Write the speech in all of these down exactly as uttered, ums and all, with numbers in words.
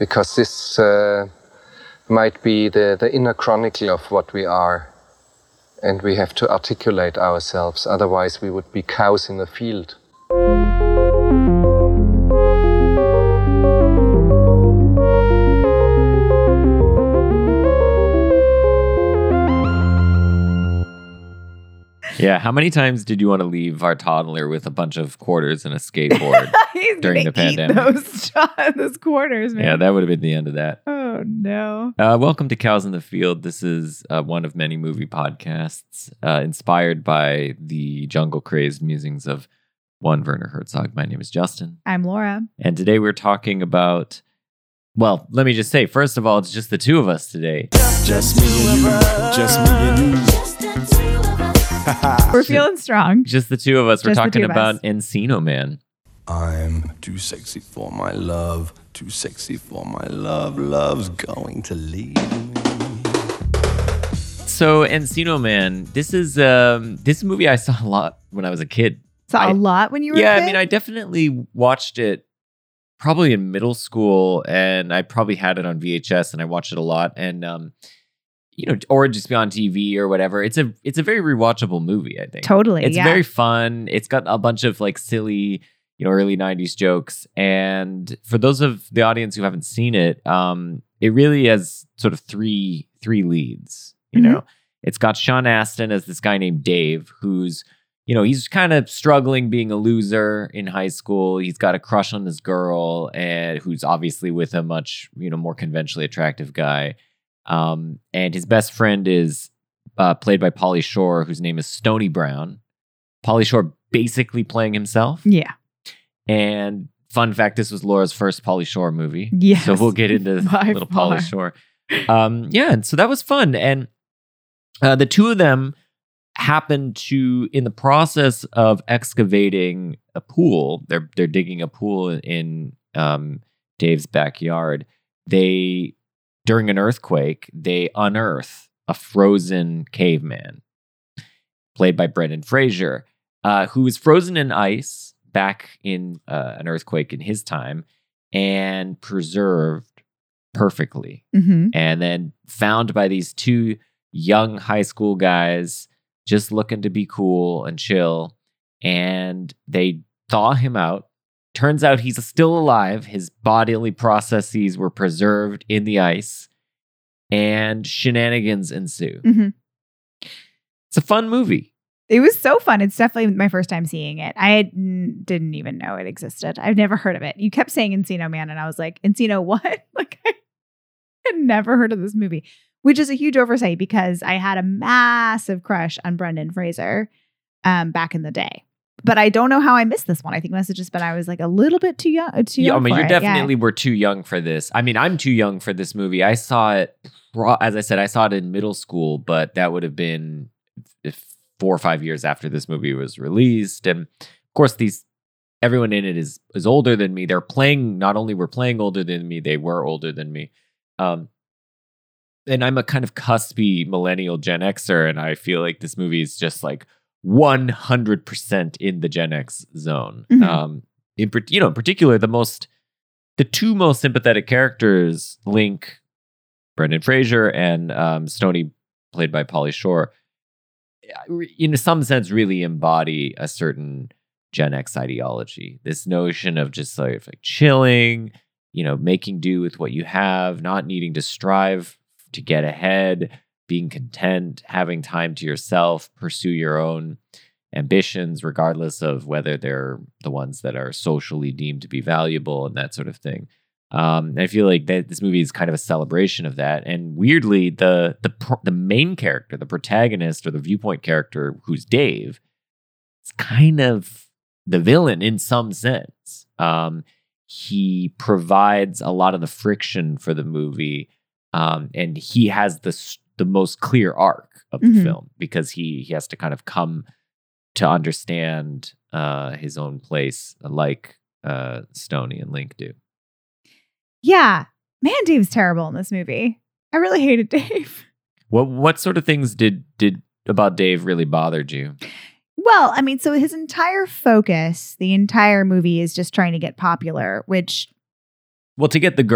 because this uh, might be the, the inner chronicle of what we are. And we have to articulate ourselves, otherwise we would be cows in a field. Yeah, how many times did you want to leave our toddler with a bunch of quarters and a skateboard during the pandemic? Those, those quarters, man. Yeah, that would have been the end of that. Oh, no. Uh, welcome to Cows in the Field. This is uh, one of many movie podcasts uh, inspired by the jungle-crazed musings of one Werner Herzog. My name is Justin. I'm Laura. And today we're talking about, well, let me just say, first of all, it's just the two of us today. Just me and you. Just me and you. We're feeling strong. Just the two of us. Just We're talking about us. Encino Man. I'm too sexy for my love. Too sexy for my love. Love's going to leave me. So Encino Man, this is um, this is a movie I saw a lot when I was a kid. Saw I, a lot when you were Yeah, a kid? I mean, I definitely watched it probably in middle school, and I probably had it on V H S, and I watched it a lot. And um, you know, or just be on T V or whatever. It's a it's a very rewatchable movie, I think. Totally, It's yeah. very fun. It's got a bunch of like silly, you know, early nineties jokes. And for those of the audience who haven't seen it, um, it really has sort of three three leads, you Mhm. know. It's got Sean Astin as this guy named Dave, who's, you know, he's kind of struggling being a loser in high school. He's got a crush on this girl, and who's obviously with a much, you know, more conventionally attractive guy. Um, and his best friend is uh, played by Pauly Shore, whose name is Stony Brown. Pauly Shore basically playing himself. Yeah. And fun fact, this was Laura's first Pauly Shore movie. Yes, So we'll get into by little far. Pauly Shore. Um, yeah, and so that was fun. And uh, the two of them happened to, in the process of excavating a pool, they're they're digging a pool in um, Dave's backyard. They, during an earthquake, they unearth a frozen caveman, played by Brendan Fraser, uh, who was frozen in ice back in uh, an earthquake in his time and preserved perfectly. Mm-hmm. And then found by these two young high school guys just looking to be cool and chill. And they thaw him out. Turns out he's still alive. His bodily processes were preserved in the ice. And shenanigans ensue. Mm-hmm. It's a fun movie. It was so fun. It's definitely my first time seeing it. I had, n- didn't even know it existed. I've never heard of it. You kept saying Encino Man, and I was like, Encino what? Like, I had never heard of this movie, which is a huge oversight because I had a massive crush on Brendan Fraser um, back in the day. But I don't know how I missed this one. I think it must have just been I was like a little bit too young. Too Yeah, young I mean, for you it. definitely were too young for this. I mean, I'm too young for this movie. I saw it, pro- as I said, I saw it in middle school, but that would have been if four or five years after this movie was released. And of course, these everyone in it is is older than me. They're playing, not only were playing older than me, they were older than me. Um, and I'm a kind of cuspy millennial Gen Xer, and I feel like this movie is just like one hundred percent in the Gen X zone. Mhm. Um, in par- you know, in particular, the most, the two most sympathetic characters, Link, Brendan Fraser, and um, Stony, played by Pauly Shore, in some sense, really embody a certain Gen X ideology. This notion of just like, like chilling, you know, making do with what you have, not needing to strive to get ahead, being content, having time to yourself, pursue your own ambitions, regardless of whether they're the ones that are socially deemed to be valuable and that sort of thing. Um, I feel like that this movie is kind of a celebration of that. And weirdly, the the pr- the main character, the protagonist or the viewpoint character, who's Dave, is kind of the villain in some sense. Um, he provides a lot of the friction for the movie, um, and he has the s- the most clear arc of the Mhm. film because he he has to kind of come to understand uh, his own place, like uh, Stony and Link do. Yeah. Man, Dave's terrible in this movie. I really hated Dave. What what sort of things did did about Dave really bothered you? Well, I mean, so his entire focus, the entire movie is just trying to get popular, which Well, to get the girl.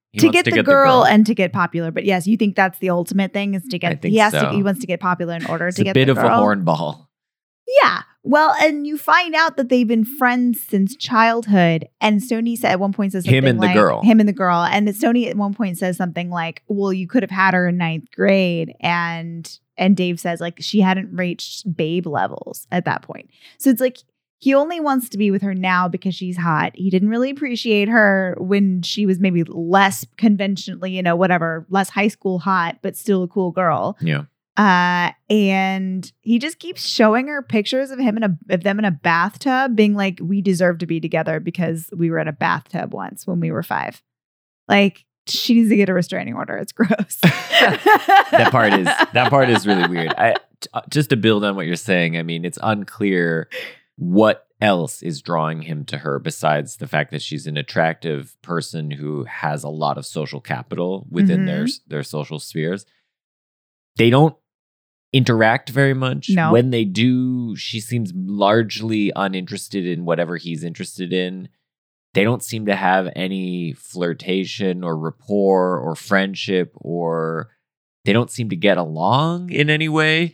He to wants get, the, girl and to get popular. But yes, you think that's the ultimate thing is to I get. think He has so. to. He wants to get popular in order It's to a get bit the of girl. a hornball. Yeah. Well, and you find out that they've been friends since childhood. And Stoney said at one point says something Him and the like, girl. Him and the girl. And Stoney at one point says something like, well, you could have had her in ninth grade. And and Dave says like she hadn't reached babe levels at that point. So it's like he only wants to be with her now because she's hot. He didn't really appreciate her when she was maybe less conventionally, you know, whatever, less high school hot, but still a cool girl. Yeah. Uh, and he just keeps showing her pictures of him in a of them in a bathtub, being like, "We deserve to be together because we were in a bathtub once when we were five." Like she needs to get a restraining order. It's gross. that part is that part is really weird. I t- just to build on what you're saying. I mean, it's unclear what else is drawing him to her besides the fact that she's an attractive person who has a lot of social capital within Mhm. their their social spheres. They don't interact very much. No. When they do, she seems largely uninterested in whatever he's interested in. They don't seem to have any flirtation or rapport or friendship, or they don't seem to get along in any way.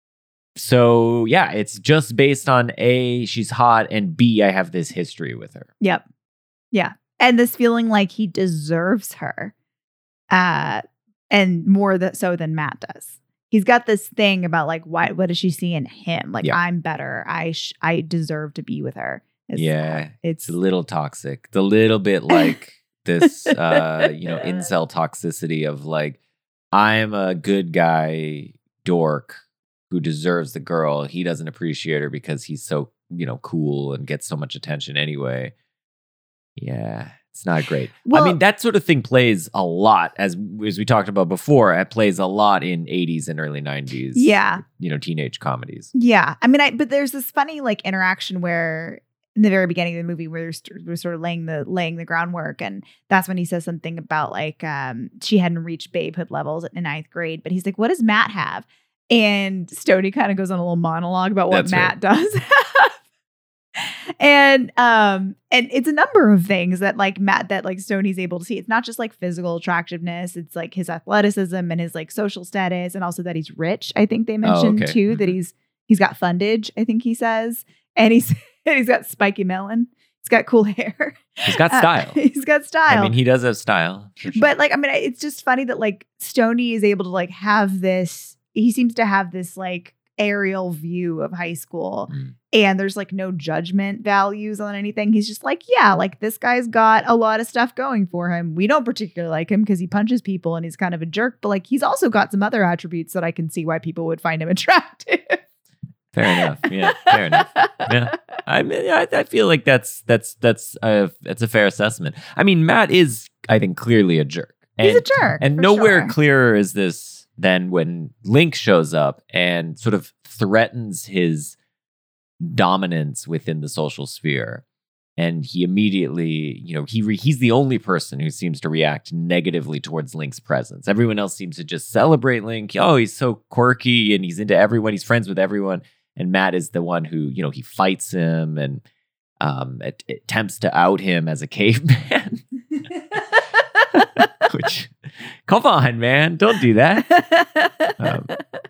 So, yeah, it's just based on A, she's hot, and B, I have this history with her. Yep. Yeah. And this feeling like he deserves her. Uh, and more th- so than Matt does. He's got this thing about like, why, what does she see in him? Like, Yeah. I'm better. I sh- I deserve to be with her. It's, Yeah, It's It's a little toxic. It's a little bit like this, uh, you know, incel toxicity of like, I'm a good guy dork who deserves the girl. He doesn't appreciate her because he's so, you know, cool and gets so much attention anyway. Yeah, it's not great. Well- I mean, that sort of thing plays a lot, as as we talked about before. It plays a lot in eighties and early nineties. Yeah. You know, teenage comedies. Yeah. I mean, I but there's this funny like interaction where in the very beginning of the movie where we're, st- we're sort of laying the laying the groundwork, and that's when he says something about like um she hadn't reached babehood levels in ninth grade, but he's like, what does Matt have? And Stoney kind of goes on a little monologue about what That's Matt does have. And um and it's a number of things that like Matt that like Stoney's able to see. It's not just like physical attractiveness, it's like his athleticism and his like social status, and also that he's rich. I think they mentioned okay. too that Mhm. he's he's got fundage, I think he says. And he's he's got spiky melon. He's got cool hair. He's got Uh, style. he's got style. I mean, he does have style. for sure. But like, I mean, I- it's just funny that like Stoney is able to like have this. He seems to have this like aerial view of high school, Mm. and there's like no judgment values on anything. He's just like, yeah, like this guy's got a lot of stuff going for him. We don't particularly like him because he punches people and he's kind of a jerk, but like he's also got some other attributes that I can see why people would find him attractive. Fair enough. Yeah, fair enough. Yeah, I mean, I, I feel like that's that's that's a that's a fair assessment. I mean, Matt is, I think, clearly a jerk. He's And- a jerk. and for nowhere sure. clearer is this than when Link shows up and sort of threatens his dominance within the social sphere. And he immediately, you know, he re- he's the only person who seems to react negatively towards Link's presence. Everyone else seems to just celebrate Link. Oh, he's so quirky and he's into everyone. He's friends with everyone. And Matt is the one who, you know, he fights him and um, at- attempts to out him as a caveman. Which, come on, man, don't do that. Um,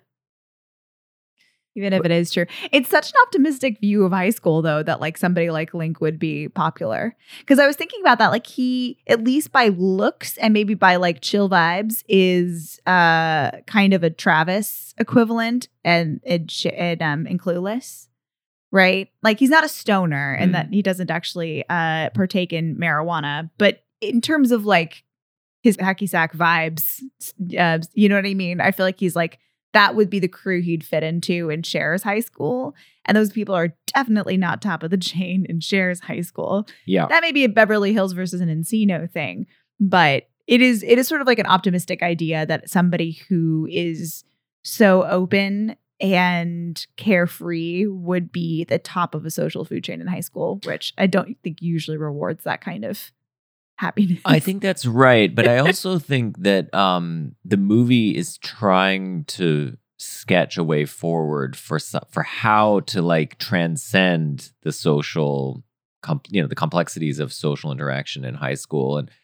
Even if it is true. It's such an optimistic view of high school, though, that like somebody like Link would be popular. Because I was thinking about that, like he, at least by looks and maybe by like chill vibes, is uh kind of a Travis equivalent and and, sh- and um in Clueless, right? Like he's not a stoner and Mm. that he doesn't actually uh partake in marijuana, but in terms of like his hacky sack vibes, uh, you know what I mean? I feel like he's like, that would be the crew he'd fit into in Cher's high school. And those people are definitely not top of the chain in Cher's high school. yeah. That may be a Beverly Hills versus an Encino thing, but it is it is sort of like an optimistic idea that somebody who is so open and carefree would be the top of a social food chain in high school, which I don't think usually rewards that kind of happiness. I think that's right, but I also think that um, the movie is trying to sketch a way forward for some, for how to like transcend the social, com- you know, the complexities of social interaction in high school, and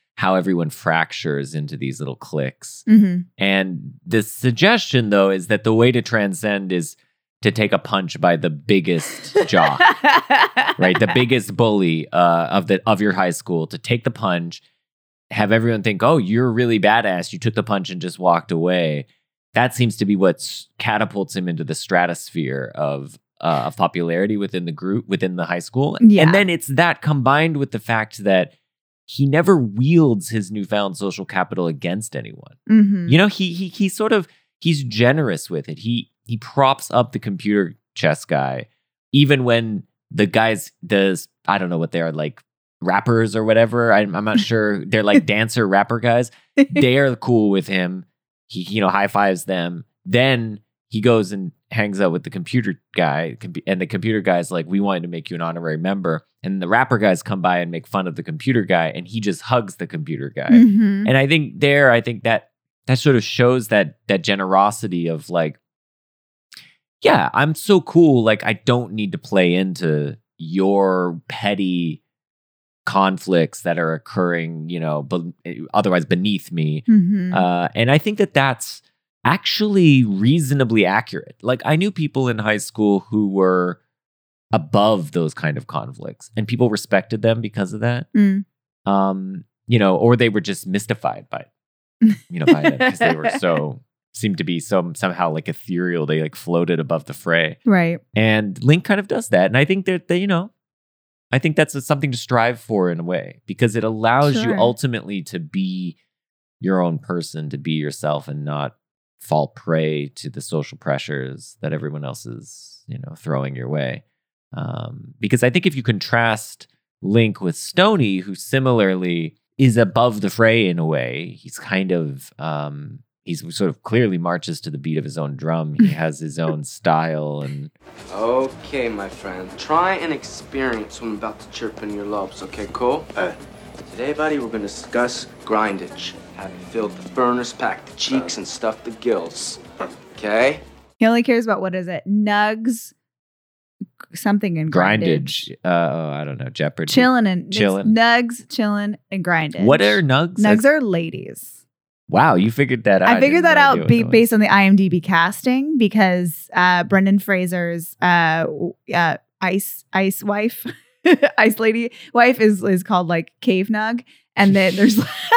how everyone fractures into these little cliques. Mhm. And the suggestion, though, is that the way to transcend is to take a punch by the biggest jock, right? The biggest bully uh, of the of your high school, to take the punch, have everyone think, oh, you're really badass. You took the punch and just walked away. That seems to be what catapults him into the stratosphere of uh, of popularity within the group, within the high school. Yeah. And then it's that combined with the fact that he never wields his newfound social capital against anyone. Mhm. You know, he he he sort of he's generous with it. He he props up the computer chess guy, even when the guys does I don't know what they are, like rappers or whatever. I'm, I'm not sure. They're like dancer rapper guys. They are cool with him. He you know high fives them. Then he goes and hangs out with the computer guy, and the computer guy's like, "We wanted to make you an honorary member." And the rapper guys come by and make fun of the computer guy, and he just hugs the computer guy. Mhm. And I think there, I think that that sort of shows that that generosity of like, yeah, I'm so cool. Like, I don't need to play into your petty conflicts that are occurring, you know, be- otherwise beneath me. Mhm. Uh, and I think that that's actually reasonably accurate. Like, I knew people in high school who were above those kind of conflicts, and people respected them because of that. Mm. Um, you know, or they were just mystified by, you know, by them because they were so seemed to be some somehow like ethereal. They like floated above the fray, Right. and Link kind of does that. And I think that they, you know, I think that's a, something to strive for in a way, because it allows you Sure. ultimately to be your own person, to be yourself, and not fall prey to the social pressures that everyone else is, you know, throwing your way. Um, because I think if you contrast Link with Stony, who similarly is above the fray in a way, he's kind of um, he's sort of clearly marches to the beat of his own drum. He has his own style, and Okay, my friend. Try and experience what I'm about to chirp in your lobes, okay, cool? Uh, Today, buddy, we're gonna discuss grindage. Having filled the furnace, packed the cheeks, and stuffed the gills. Okay? He only cares about, what is it? Nugs, something and grindage. grindage. Uh, oh, I don't know, Jeopardy. Chillin' and it's Chillin'. Nugs, chillin', and grindage. What are nugs? Nugs? I- Are ladies. wow, you figured that out. I figured didn't that know out idea be, what that was. based on the IMDb casting, because uh, Brendan Fraser's uh, w- uh, ice ice wife, ice lady wife is is called like Cave Nug, and then there's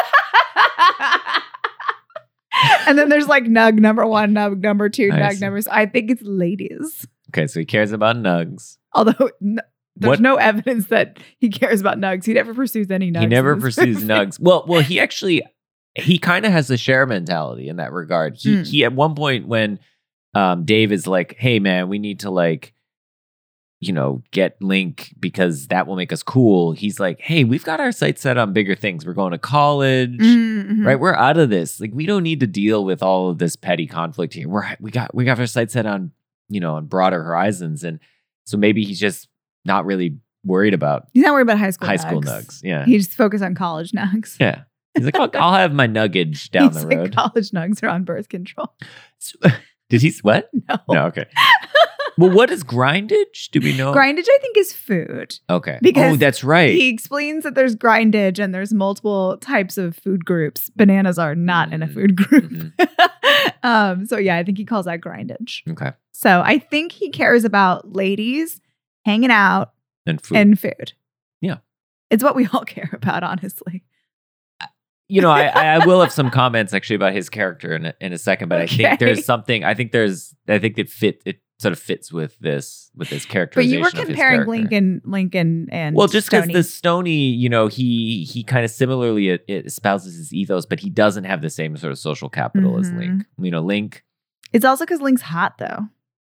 and then there's like Nug number one, Nug number two, I Nug see. number. I think it's ladies, Okay, so he cares about nugs. although n- there's What- no evidence that he cares about Nugs. He never pursues any Nugs. He never in this pursues movie. nugs. Well, well, he actually he kind of has a share mentality in that regard. He Mm. he at one point when um, Dave is like, "Hey man, we need to like, you know, get Link because that will make us cool." He's like, "Hey, we've got our sights set on bigger things. We're going to college." Mhm. Right, we're out of this. Like, we don't need to deal with all of this petty conflict here. We're we got we got our sights set on, you know, on broader horizons, and so maybe he's just not really worried about He's not worried about high school. high nugs. school nugs. Yeah, He just focused on college nugs. yeah. He's like, I'll, I'll have my nuggage down He's the like, road. college nugs are on birth control. Did he what? No. No, okay. Well, what is grindage? Do we know? Grindage, I think, is food. Okay. Because oh, that's right. He explains that there's grindage and there's multiple types of food groups. Bananas are not in a Mhm. food group. Mhm. um, so yeah, I think he calls that grindage. Okay. So I think he cares about ladies hanging out And food. and food. Yeah. It's what we all care about, honestly. you know, I, I will have some comments actually about his character in a, in a second, but I Okay. think there's something. I think there's. I think it fit. It sort of fits with this with this But characterization. you were of his comparing character. Lincoln, Lincoln, and Well, just because Stoney. the Stony, you know, he he kind of similarly it, it espouses his ethos, but he doesn't have the same sort of social capital as Mhm. Link. You know, Link. It's also because Link's hot, though.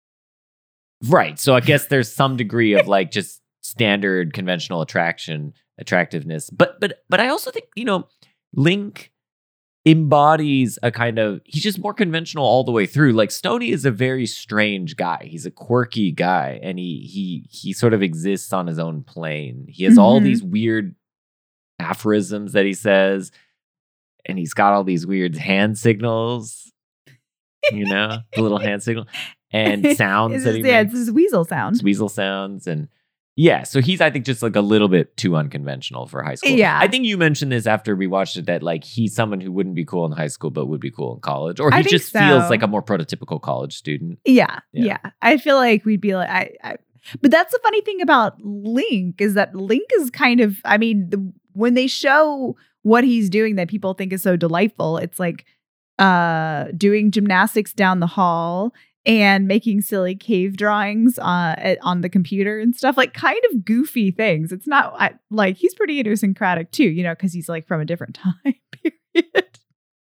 Right. So I guess there's some degree of like just standard conventional attraction, attractiveness. But but but I also think, you know, Link embodies a kind of he's just more conventional all the way through. Like Stony is a very strange guy. He's a quirky guy, and he he he sort of exists on his own plane. He has all Mhm. these weird aphorisms that he says, and he's got all these weird hand signals, you know, the little hand signal and sounds It's that just, he yeah, makes. it's his weasel sound. Weasel sounds, and Yeah, so he's, I think, just like a little bit too unconventional for high school. Yeah. I think you mentioned this after we watched it, that like he's someone who wouldn't be cool in high school, but would be cool in college. Or I he think just so. feels like a more prototypical college student. Yeah, Yeah. yeah. I feel like we'd be like, I, I. But that's the funny thing about Link is that Link is kind of, I mean, the, when they show what he's doing that people think is so delightful, it's like uh, doing gymnastics down the hall and making silly cave drawings uh, at, on the computer and stuff, like kind of goofy things. It's not I, like he's pretty idiosyncratic too, you know, because he's like from a different time period.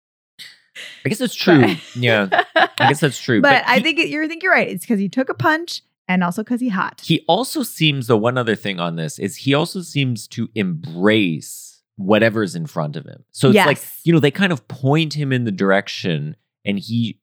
I guess that's true. But- yeah, I guess that's true. But, I he- think it, you think you're right. It's because he took a punch and also because he hot. He also seems, the one other thing on this is he also seems to embrace whatever's in front of him. So it's Yes. like, you know, they kind of point him in the direction and he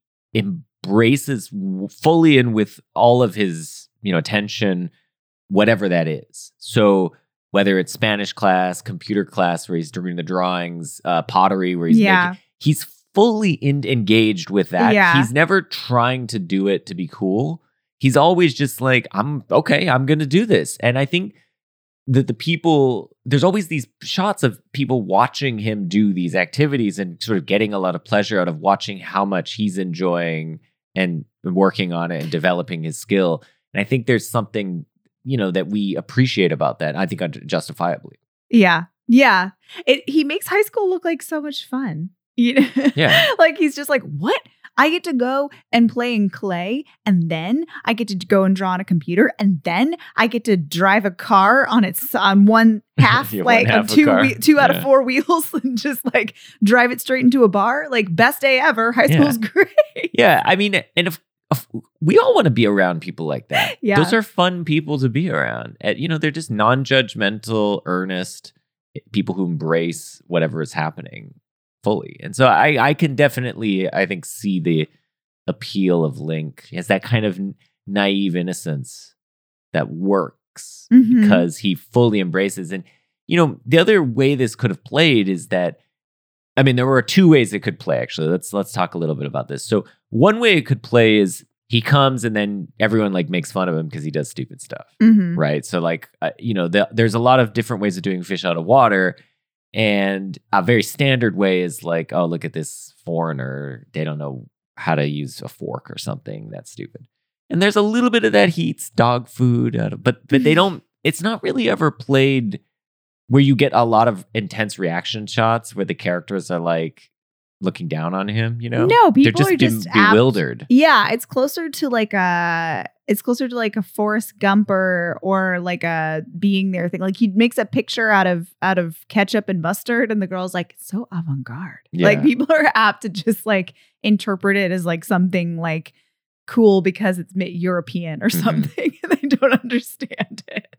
embraces w- fully and with all of his, you know, attention, whatever that is. So whether it's Spanish class, computer class where he's doing the drawings, uh, pottery where he's Yeah. making, he's fully in, engaged with that. Yeah. He's never trying to do it to be cool. He's always just like, I'm okay, I'm going to do this. And I think that the people, there's always these shots of people watching him do these activities and sort of getting a lot of pleasure out of watching how much he's enjoying and working on it and developing his skill. And I think there's something, you know, that we appreciate about that. I think justifiably. Yeah. Yeah. It he makes high school look like so much fun. You know? Yeah. Like he's just like, what? I get to go and play in clay, and then I get to go and draw on a computer, and then I get to drive a car on its on one half, Yeah, one like half of a two car. whe- two out Yeah. of four wheels, and just like drive it straight into a bar. Like best day ever. High Yeah. school's great. Yeah. I mean, and if, if we all want to be around people like that. Yeah. Those are fun people to be around. And, you know, they're just non-judgmental, earnest people who embrace whatever is happening fully. And so I, I can definitely, I think, see the appeal of Link. He has that kind of naive innocence that works Mhm. because he fully embraces. And, you know, the other way this could have played is that, I mean, there were two ways it could play, actually. Let's let's talk a little bit about this. So one way it could play is he comes and then everyone like makes fun of him because he does stupid stuff, Mhm. right? So like, uh, you know, the, there's a lot of different ways of doing fish out of water. And a very standard way is like, oh, look at this foreigner. They don't know how to use a fork or something. That's stupid. And there's a little bit of that. He eats dog food, out of, but but they don't. It's not really ever played where you get a lot of intense reaction shots where the characters are like looking down on him. You know, No, they're people just, are just be- apt- bewildered. Yeah, it's closer to like a it's closer to like a Forrest Gumper or like a being there thing. Like he makes a picture out of out of ketchup and mustard, and the girl's like, it's so avant-garde. Yeah. Like people are apt to just like interpret it as like something like cool because it's ma- European or Mhm. something, and they don't understand it.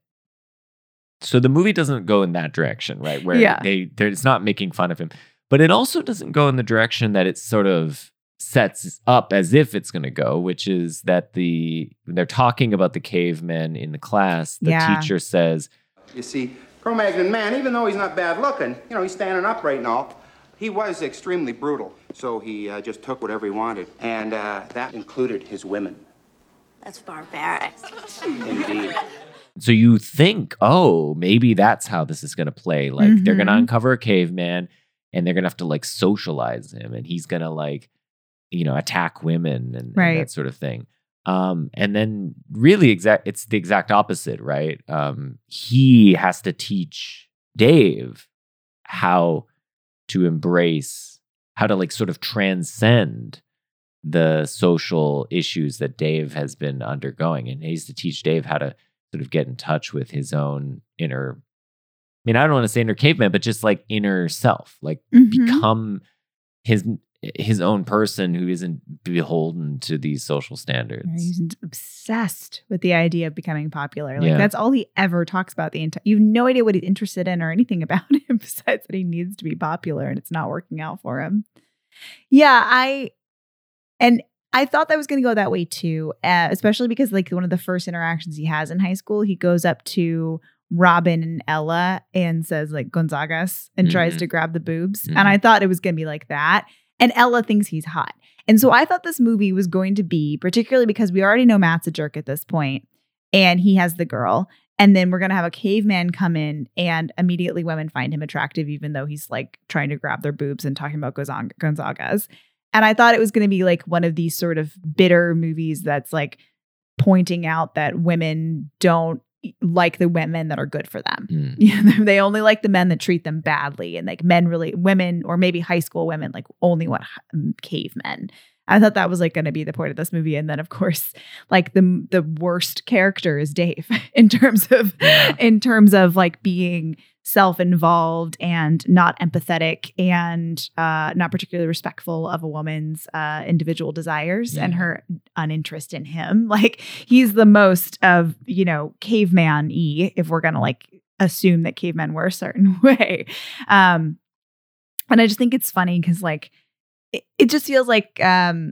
So the movie doesn't go in that direction, right? Where Yeah. they they're, it's not making fun of him, but it also doesn't go in the direction that it sort of sets up as if it's going to go, which is that the when they're talking about the cavemen in the class, the Yeah. teacher says, You see, Cro-Magnon man, even though he's not bad looking, you know, he's standing upright and all, he was extremely brutal. So he uh, just took whatever he wanted. And uh, that included his women. That's barbaric. Indeed. so you think, oh, maybe that's how this is going to play. Like they're going to Mhm. uncover a caveman and they're going to have to like socialize him and he's going to like, you know, attack women and, and Right. that sort of thing. Um, and then really exact, it's the exact opposite, right? Um, he has to teach Dave how to embrace, how to like sort of transcend the social issues that Dave has been undergoing. And he has to teach Dave how to sort of get in touch with his own inner, I mean, I don't want to say inner caveman, but just like inner self, like Mhm. become his his own person who isn't beholden to these social standards. He's obsessed with the idea of becoming popular. Like Yeah. that's all he ever talks about. The entire you have no idea what he's interested in or anything about him besides that he needs to be popular and it's not working out for him. Yeah, I and I thought that was going to go that way too, uh, especially because like one of the first interactions he has in high school, he goes up to Robin and Ella and says like Gonzagas and tries Mhm. to grab the boobs. Mhm. And I thought it was going to be like that. And Ella thinks he's hot. And so I thought this movie was going to be, particularly because we already know Matt's a jerk at this point, and he has the girl. And then we're going to have a caveman come in and immediately women find him attractive, even though he's like trying to grab their boobs and talking about Gonzag- Gonzagas. And I thought it was going to be like one of these sort of bitter movies that's like pointing out that women don't like the women that are good for them. Mm. You know, they only like the men that treat them badly. And like men really, women or maybe high school women like only want cavemen. I thought that was like going to be the point of this movie. And then of course, like the the worst character is Dave in terms of Yeah. in terms of like being self-involved and not empathetic and uh, not particularly respectful of a woman's uh, individual desires Yeah. and her uninterest in him. Like he's the most of, you know, caveman-y if we're going to like assume that cavemen were a certain way. Um, and I just think it's funny because like, it, it just feels like um,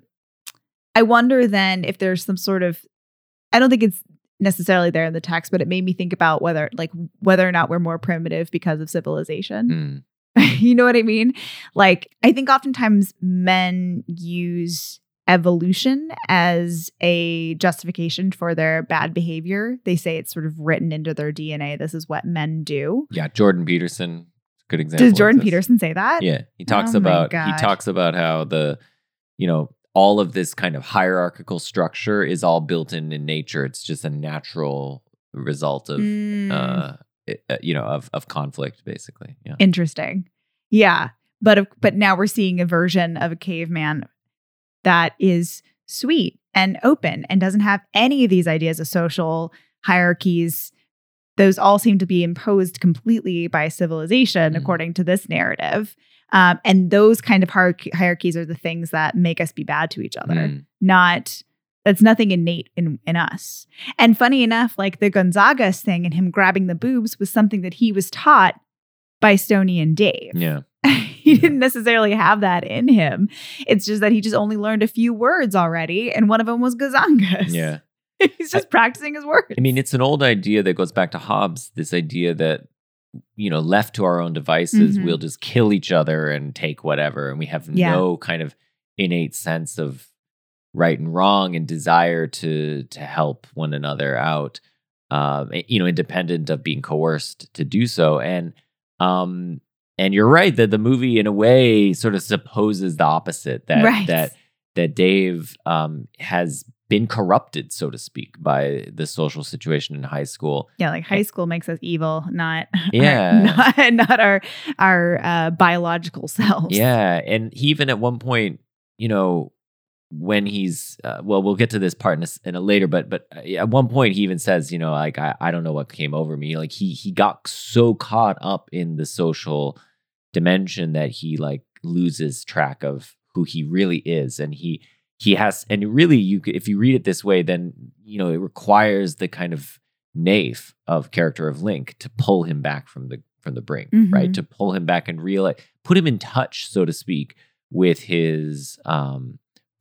I wonder then if there's some sort of, I don't think it's necessarily there in the text, but it made me think about whether like whether or not we're more primitive because of civilization. Mm. You know what I mean? Like I think oftentimes men use evolution as a justification for their bad behavior. They say it's sort of written into their D N A. This is what men do. Yeah, Jordan Peterson, good example. Does of Jordan this. Peterson say that? Yeah, he talks Oh my about he God. talks about how the, you know, all of this kind of hierarchical structure is all built in in nature. It's just a natural result of, Mm. uh, it- uh, you know, of of conflict, basically. Yeah. Interesting. Yeah. But of, but now we're seeing a version of a caveman that is sweet and open and doesn't have any of these ideas of social hierarchies. Those all seem to be imposed completely by civilization, Mm. according to this narrative. Um, and those kind of hierarch- hierarchies are the things that make us be bad to each other. Mm. Not that's nothing innate in in us. And funny enough, like the Gonzagas thing and him grabbing the boobs was something that he was taught by Stoney and Dave. Yeah. He didn't necessarily have that in him. It's just that he just only learned a few words already, and one of them was Gazangas. Yeah. He's just practicing his words. I mean, it's an old idea that goes back to Hobbes, this idea that, you know, left to our own devices, Mhm. we'll just kill each other and take whatever. And we have Yeah. no kind of innate sense of right and wrong and desire to to help one another out, um, you know, independent of being coerced to do so. And um, and you're right that the movie, in a way, sort of supposes the opposite, that Right. that that Dave um, has been corrupted, so to speak, by the social situation in high school. Yeah, like high school makes us evil, not Yeah. our, not, not our our uh, biological selves. Yeah, and he even at one point, you know, when he's uh, well, we'll get to this part in a, s- in a later, but but uh, at one point he even says, you know, like I, I don't know what came over me. Like he he got so caught up in the social dimension that he like loses track of who he really is, and he he has, and really, you c- if you read it this way, then you know it requires the kind of naif of character of Link to pull him back from the from the brink, right? Mhm. To pull him back and realize, put him in touch, so to speak, with his um,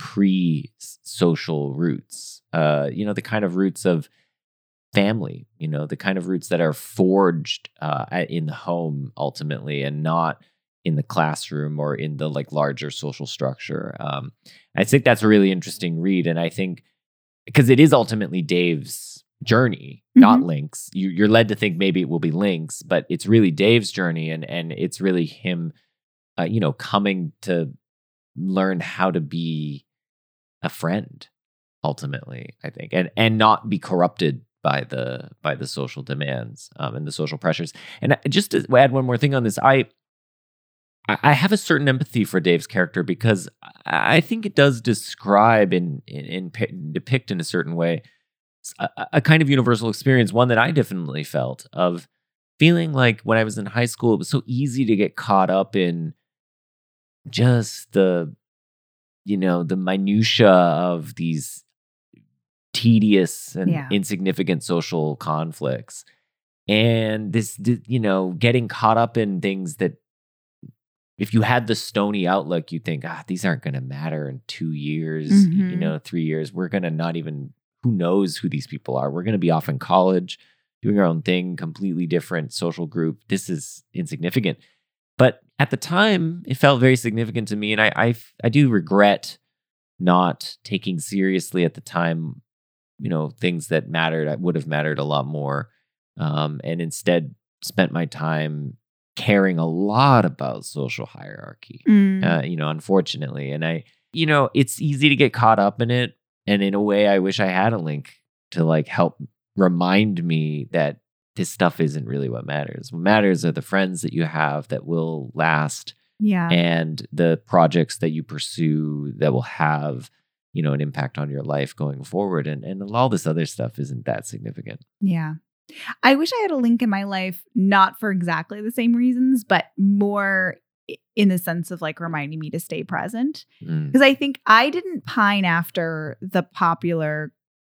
pre-social roots. Uh, you know, the kind of roots of family. You know, the kind of roots that are forged uh, at- in the home ultimately, and not in the classroom or in the like larger social structure. Um, I think that's a really interesting read, and I think because it is ultimately Dave's journey, not Mhm. Link's. You, you're led to think maybe it will be Link's, but it's really Dave's journey, and and it's really him, uh, you know, coming to learn how to be a friend ultimately. I think, and and not be corrupted by the by the social demands um, and the social pressures. And I- just to add one more thing on this, I. I I have a certain empathy for Dave's character because I I think it does describe and in, in, pe- depict in a certain way s- a, a kind of universal experience, one that I definitely felt of feeling like when I was in high school, it was so easy to get caught up in just the, you know, the minutia of these tedious and Yeah. insignificant social conflicts. And this, th- you know, getting caught up in things that if you had the stony outlook, you think, ah, these aren't going to matter in two years, you Mhm. know, three years. We're going to not even, who knows who these people are? We're going to be off in college, doing our own thing, completely different social group. This is insignificant. But at the time, it felt very significant to me. And I, I, I do regret not taking seriously at the time, you know, things that mattered, I would have mattered a lot more. um, and instead spent my time caring a lot about social hierarchy. Mm. Uh, you know, unfortunately, and I, you know, it's easy to get caught up in it. And in a way, I wish I had a link to like help remind me that this stuff isn't really what matters. What matters are the friends that you have that will last, Yeah. and the projects that you pursue that will have, you know, an impact on your life going forward. And and all this other stuff isn't that significant. Yeah. I wish I had a link in my life, not for exactly the same reasons, but more i- in the sense of like reminding me to stay present. Mm. Because I think I didn't pine after the popular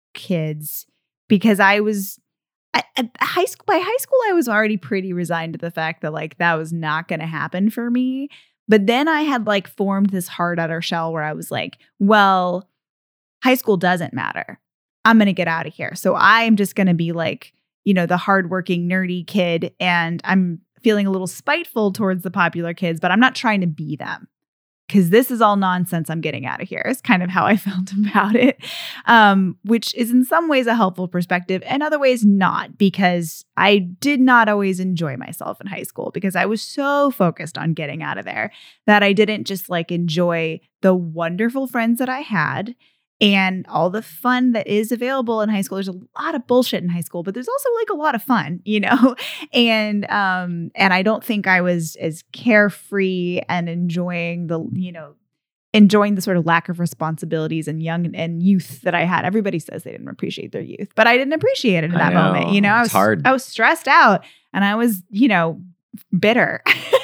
kids because I was at, at high school. By high school, I was already pretty resigned to the fact that like that was not going to happen for me. But then I had like formed this hard outer shell where I was like, well, high school doesn't matter. I'm going to get out of here. So I'm just going to be like, you know, the hardworking, nerdy kid. And I'm feeling a little spiteful towards the popular kids, but I'm not trying to be them because this is all nonsense. I'm getting out of here is kind of how I felt about it, um, which is in some ways a helpful perspective and other ways not, because I did not always enjoy myself in high school because I was so focused on getting out of there that I didn't just like enjoy the wonderful friends that I had and all the fun that is available in high school. There's a lot of bullshit in high school, but there's also like a lot of fun, you know? And um, and I don't think I was as carefree and enjoying the, you know, enjoying the sort of lack of responsibilities and young and youth that I had. Everybody says they didn't appreciate their youth, but I didn't appreciate it in I that know. moment. You know, I It's was hard. I was stressed out and I was, you know, bitter.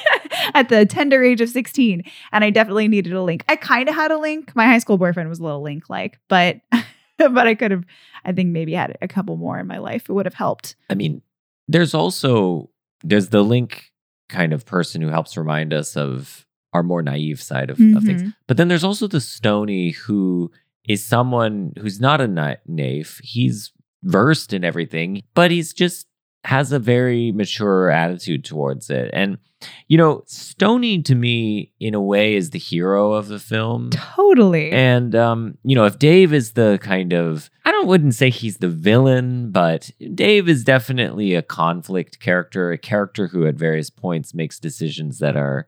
At the tender age of sixteen. And I definitely needed a link. I kind of had a link. My high school boyfriend was a little link-like, but but I could have, I think maybe had a couple more in my life. It would have helped. I mean, there's also, there's the link kind of person who helps remind us of our more naive side of, of things. Mhm. But then there's also the Stony who is someone who's not a na- naif. He's versed in everything, but he's just has a very mature attitude towards it. And, you know, Stony to me, in a way, is the hero of the film. Totally. And, um, you know, if Dave is the kind of, I don't wouldn't say he's the villain, but Dave is definitely a conflict character, a character who at various points makes decisions that are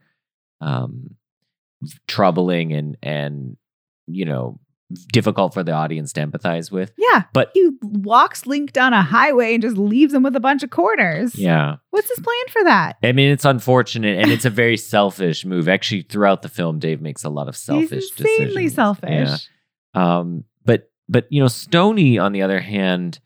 um, troubling and, and, you know, difficult for the audience to empathize with. Yeah. But he walks Link down a highway and just leaves him with a bunch of quarters. yeah, What's his plan for that? I mean, it's unfortunate and it's a very selfish move. Actually, throughout the film, Dave makes a lot of selfish He's insanely decisions. selfish. Yeah. Um, but but you know, Stony, on the other hand,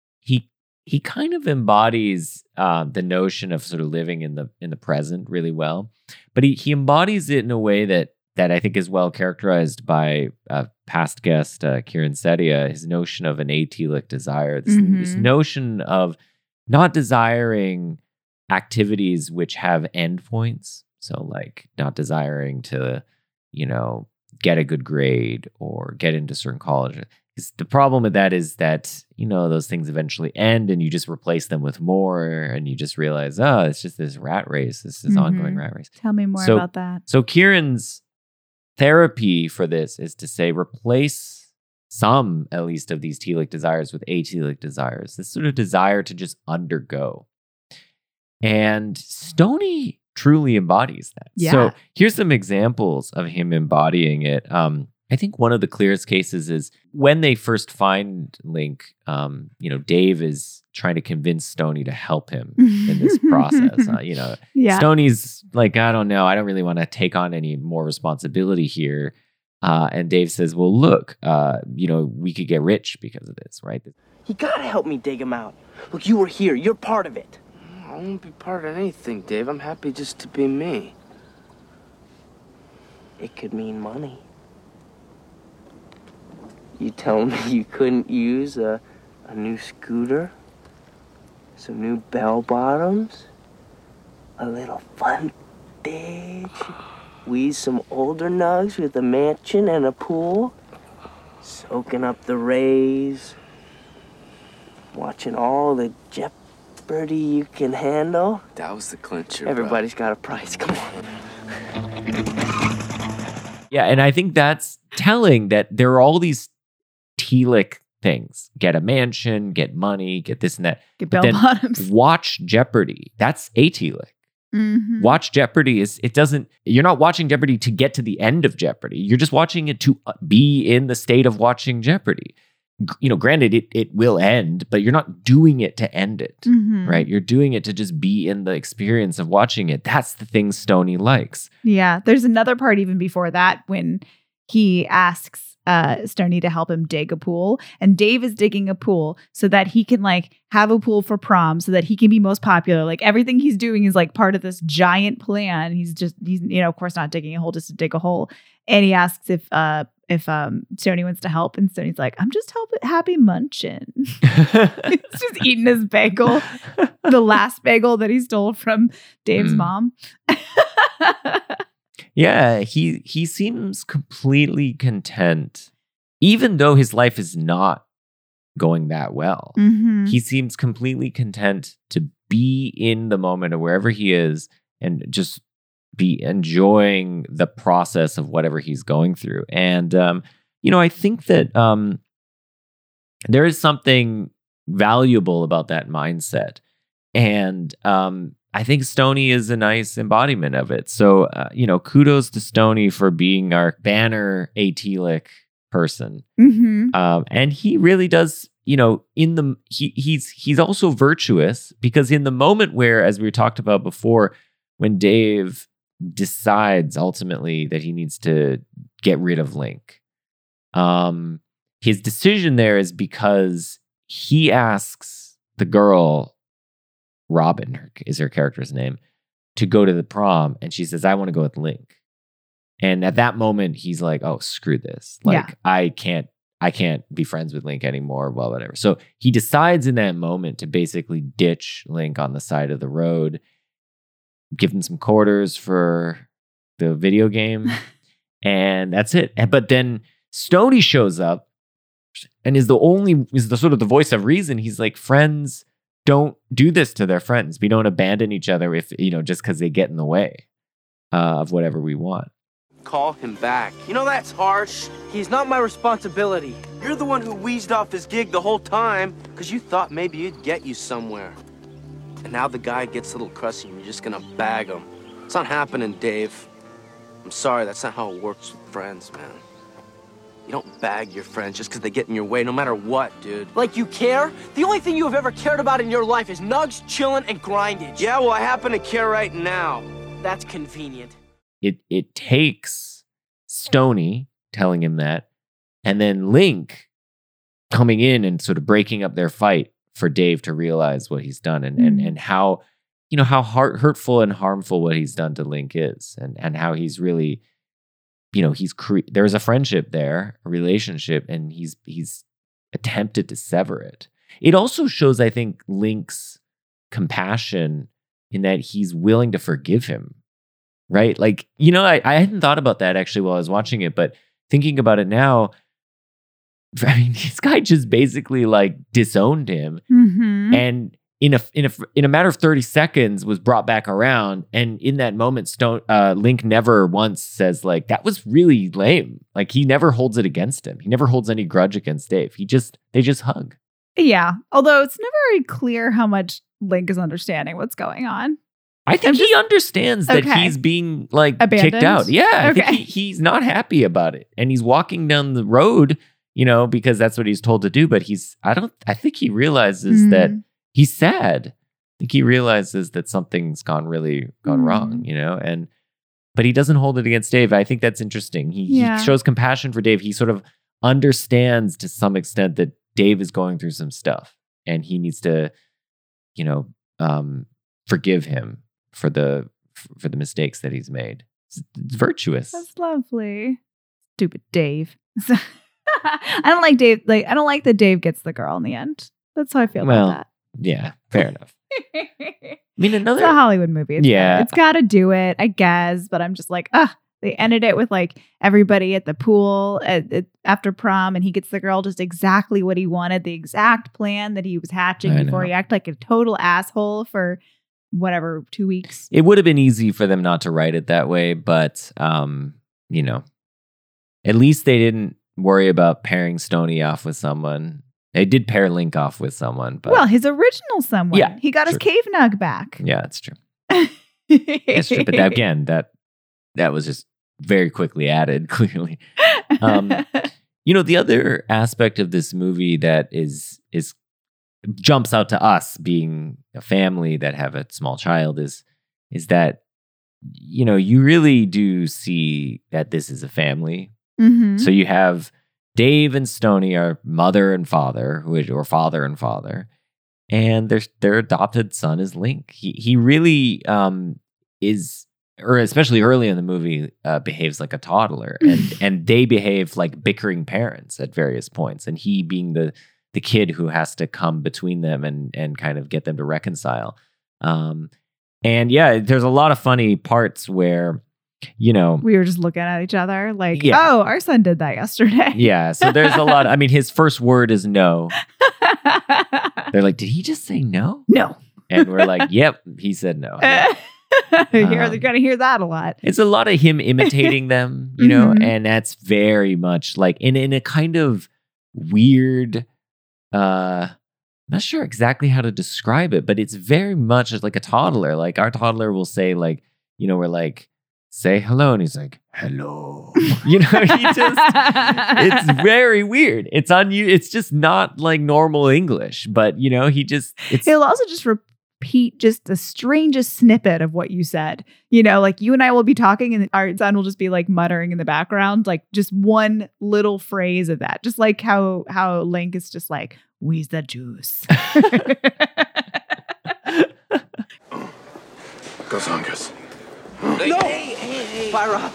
he he kind of embodies uh, the notion of sort of living in the in the present really well. But he he embodies it in a way that that I think is well characterized by uh, past guest uh, Kieran Sedia, his notion of an atelic desire, this, Mhm. this notion of not desiring activities which have endpoints. So like not desiring to, you know, get a good grade or get into certain college. 'Cause the problem with that is that, you know, those things eventually end and you just replace them with more and you just realize, oh, it's just this rat race. This is Mhm. ongoing rat race. Tell me more So- about that. So Kieran's therapy for this is to say replace some, at least, of these telic desires with atelic desires. This sort of desire to just undergo. And Stony truly embodies that. Yeah. So here's some examples of him embodying it. Um, I think one of the clearest cases is when they first find Link, um, you know, Dave is trying to convince Stony to help him in this process. Uh, you know, Yeah. Stony's like, I don't know, I don't really want to take on any more responsibility here. Uh, and Dave says, well, look, uh, you know, we could get rich because of this, right? You gotta help me dig him out. Look, you were here. You're part of it. I won't be part of anything, Dave. I'm happy just to be me. It could mean money. You telling me you couldn't use a, a new scooter? Some new bell bottoms? A little frontage? Wheeze some older nugs with a mansion and a pool? Soaking up the rays? Watching all the Jeopardy you can handle? That was the clincher, bro. Everybody's got a price, come on. Yeah, and I think that's telling that there are all these telic things. Get a mansion, get money, get this and that. Get But bell then bottoms. watch Jeopardy. That's ATLIC. Mhm. Watch Jeopardy is, it doesn't, you're not watching Jeopardy to get to the end of Jeopardy. You're just watching it to be in the state of watching Jeopardy. G- You know, granted, it, it will end, but you're not doing it to end it, Mhm. right? You're doing it to just be in the experience of watching it. That's the thing Stoney likes. Yeah. There's another part even before that when he asks uh, Stoney to help him dig a pool. And Dave is digging a pool so that he can like have a pool for prom so that he can be most popular. Like everything he's doing is like part of this giant plan. He's just, he's, you know, of course not digging a hole just to dig a hole. And he asks if, uh, if um Stoney wants to help. And Stoney's like, I'm just help- happy munching. He's just eating his bagel, the last bagel that he stole from Dave's Mm. mom. Yeah, he he seems completely content, even though his life is not going that well. Mhm. He seems completely content to be in the moment of wherever he is and just be enjoying the process of whatever he's going through. And um, you know, I think that um, there is something valuable about that mindset, and um, I think Stoney is a nice embodiment of it. So, uh, you know, kudos to Stoney for being our banner ATLIC person. Mhm. Um, and he really does, you know, in the, he, he's, he's also virtuous because in the moment where, as we talked about before, when Dave decides ultimately that he needs to get rid of Link, um, his decision there is because he asks the girl, Robin her, is her character's name, to go to the prom. And she says, I want to go with Link. And at that moment, he's like, oh, screw this. Like, Yeah. I can't, I can't be friends with Link anymore. Well, whatever. So he decides in that moment to basically ditch Link on the side of the road, give him some quarters for the video game. And that's it. And- But then Stoney shows up and is the only, is the sort of the voice of reason. He's like, friends don't do this to their friends. We don't abandon each other if, you know, just because they get in the way uh, of whatever we want. Call him back. You know that's harsh. He's not my responsibility. You're the one who wheezed off his gig the whole time because you thought maybe it'd get you somewhere. And now the guy gets a little crusty and you're just gonna bag him. It's not happening, Dave. I'm sorry, that's not how it works with friends, man. You don't bag your friends just because they get in your way, no matter what, dude. Like you care? The only thing you have ever cared about in your life is Nugs, chillin', and grindage. Yeah, well, I happen to care right now. That's convenient. It it takes Stoney telling him that, and then Link coming in and sort of breaking up their fight for Dave to realize what he's done and and Mhm. and how, you know, how heart, hurtful and harmful what he's done to Link is, and and how he's really, you know, he's cre- there's a friendship there, a relationship, and he's he's attempted to sever it. It also shows, I think, Link's compassion in that he's willing to forgive him, right? Like, you know, I, I hadn't thought about that actually while I was watching it, but thinking about it now, I mean, this guy just basically like disowned him, Mhm. and in a in a in a matter of thirty seconds was brought back around. And in that moment, Stone uh, Link never once says like that was really lame. Like he never holds it against him. He never holds any grudge against Dave. He just they just hug. Yeah. Although it's never very clear how much Link is understanding what's going on. I think I'm he understands that okay. he's being like Abandoned? kicked out. Yeah, I Okay. think he, he's not happy about it, and he's walking down the road, you know, because that's what he's told to do. But he's I don't I think he realizes Mm. that he's sad. I think he realizes that something's gone really gone Mm. wrong, you know, and but he doesn't hold it against Dave. I think that's interesting. He, Yeah. he shows compassion for Dave. He sort of understands to some extent that Dave is going through some stuff, and he needs to, you know, um, forgive him for the for the mistakes that he's made. It's, it's virtuous. That's lovely. Stupid Dave. I don't like Dave. Like I don't like that Dave gets the girl in the end. That's how I feel Well, about Yeah, fair enough. that. I mean, another It's a Hollywood movie. It's Yeah. gotta- it's got to do it, I guess. But I'm just like, ah, they ended it with like everybody at the pool at, at, after prom, and he gets the girl just exactly what he wanted, the exact plan that he was hatching I before know. he acted like a total asshole for whatever two weeks. It would have been easy for them not to write it that way, but um, you know, at least they didn't worry about pairing Stoney off with someone They did pair Link off with someone, but well, his original someone. Yeah, he got his true. cave nug back. yeah, it's true. It's true. But that, again, that that was just very quickly added, clearly. Um, you know, the other aspect of this movie that is is jumps out to us being a family that have a small child is is that, you know, you really do see that this is a family. Mhm. So you have Dave and Stoney are mother and father, who is, or father and father, and their their adopted son is Link. He he really um, is, or especially early in the movie, uh, behaves like a toddler, and and they behave like bickering parents at various points, and he being the the kid who has to come between them and and kind of get them to reconcile. Um, and yeah, there's a lot of funny parts where, you know, We were just looking at each other like, Yeah. oh, our son did that yesterday. yeah. So there's a lot. I mean, his first word is no. They're like, did he just say no? No. And we're like, yep, he said no. You're Um, going to hear that a lot. It's a lot of him imitating them, you know, Mhm. and that's very much like in in a kind of weird. uh I'm not sure exactly how to describe it, but it's very much like a toddler. Like our toddler will say, like, you know, we're like, say hello, and he's like, hello. You know, he just it's very weird. It's un it's just not like normal English, but you know, he just it's He'll also just repeat just the strangest snippet of what you said. You know, like you and I will be talking and our son will just be like muttering in the background, like just one little phrase of that. Just like how how Link is just like, we's the juice. Gazangas. No! Hey, hey, hey. Pyra.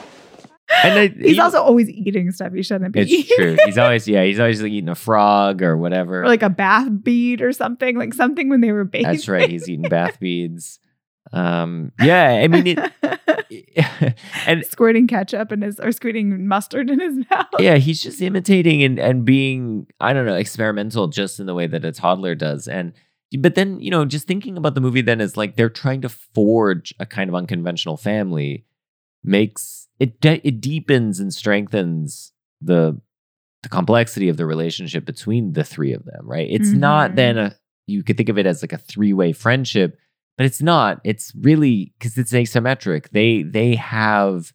and I, He's he- also always eating stuff he shouldn't be. it's true. He's always yeah, he's always like eating a frog or whatever. Or like a bath bead or something, like something when they were bathing. That's right. He's eating bath beads. Um, yeah, I mean it, and Squirting ketchup in his or squirting mustard in his mouth. yeah, he's just imitating and and being, I don't know, experimental just in the way that a toddler does. And but then, you know, just thinking about the movie then is like they're trying to forge a kind of unconventional family makes it de- it deepens and strengthens the the complexity of the relationship between the three of them, right? It's not Mhm. then a you could think of it as like a three-way friendship, but it's not. It's really because it's asymmetric. They they have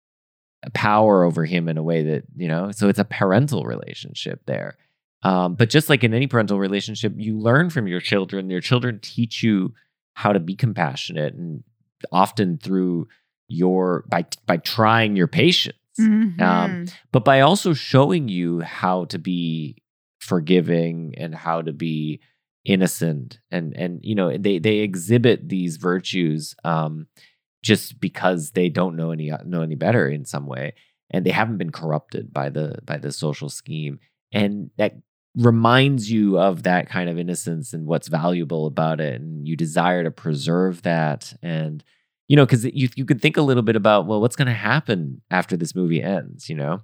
power over him in a way that, you know, so it's a parental relationship there. Um, but just like in any parental relationship, you learn from your children. Your children teach you how to be compassionate, and often through your by by trying your patience, Mhm. um, but by also showing you how to be forgiving and how to be innocent, and and you know they they exhibit these virtues um, just because they don't know any know any better in some way, and they haven't been corrupted by the by the social scheme, and that reminds you of that kind of innocence and what's valuable about it, and you desire to preserve that. And you know, because you you could think a little bit about, well, what's going to happen after this movie ends. You know,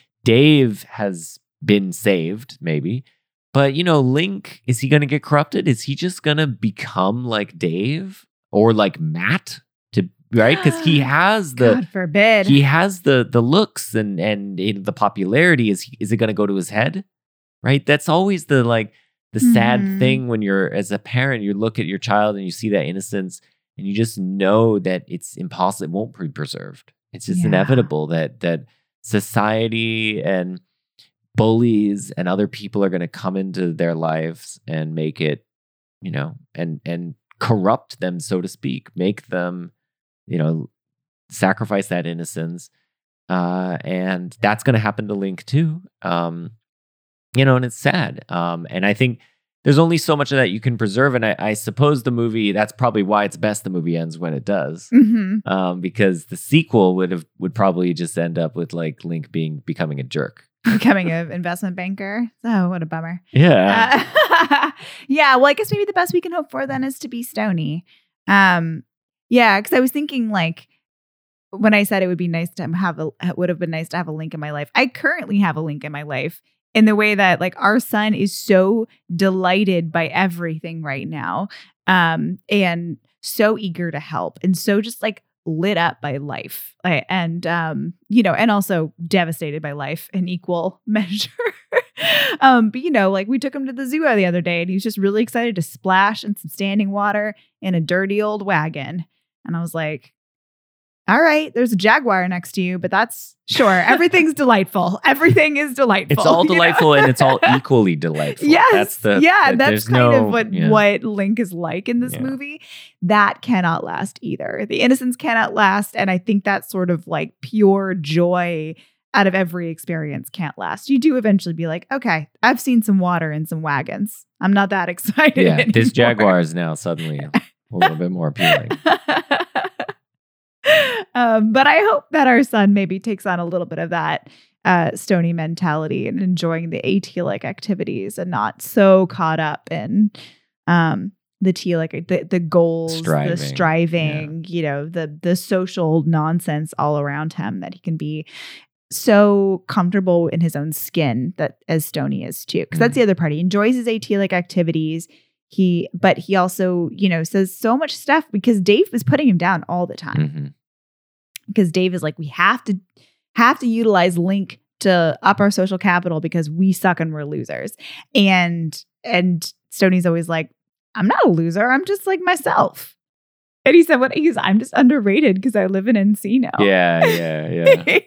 Dave has been saved, maybe, but you know, Link, is he going to get corrupted? Is he just going to become like Dave or like Matt? To right, because he has the God forbid. he has the the looks and and you know, the popularity. Is he, is it going to go to his head? Right. That's always the like the sad Mhm. thing when you're as a parent, you look at your child and you see that innocence, and you just know that it's impossible. It won't be preserved. It's just Yeah. inevitable that that society and bullies and other people are going to come into their lives and make it, you know, and and corrupt them, so to speak, make them, you know, sacrifice that innocence. Uh, and that's going to happen to Link too. Um, you know, and it's sad. Um, and I think there's only so much of that you can preserve. And I, I suppose the movie, that's probably why it's best the movie ends when it does. Mhm. Um, because the sequel would have would probably just end up with like Link being becoming a jerk. Becoming an investment banker. Oh, what a bummer. Yeah. Uh, yeah. Well, I guess maybe the best we can hope for then is to be Stoney. Um, yeah, because I was thinking like when I said it would be nice to have a it would have been nice to have a Link in my life. I currently have a Link in my life in the way that like our son is so delighted by everything right now, um, and so eager to help, and so just like lit up by life, I- and um, you know, and also devastated by life in equal measure. um, but you know, like we took him to the zoo the other day and he was just really excited to splash in some standing water in a dirty old wagon. And I was like, all right, there's a jaguar next to you, but that's sure. Everything's delightful. Everything is delightful. It's all delightful you know? and it's all equally delightful. Yes. That's the, yeah. the, That's kind no, of what, yeah. what Link is like in this Yeah. movie. That cannot last either. The innocence cannot last. And I think that sort of like pure joy out of every experience can't last. You do eventually be like, okay, I've seen some water in some wagons. I'm not that excited. Yeah, anymore. this jaguar is now suddenly a little bit more appealing. um, but I hope that our son maybe takes on a little bit of that uh, Stony mentality and enjoying the atelic activities and not so caught up in um, the telic, the the goals, Striving. the striving, you know, the the social nonsense all around him, that he can be so comfortable in his own skin that as Stony is too. Because that's the other part. He enjoys his atelic activities. He, but he also, you know, says so much stuff because Dave is putting him down all the time. Mm-hmm. Because Dave is like, we have to have to utilize Link to up our social capital because we suck and we're losers. And and Stony's always like, I'm not a loser. I'm just like myself. And he said, what he's, I'm just underrated because I live in Encino. Yeah, yeah, yeah.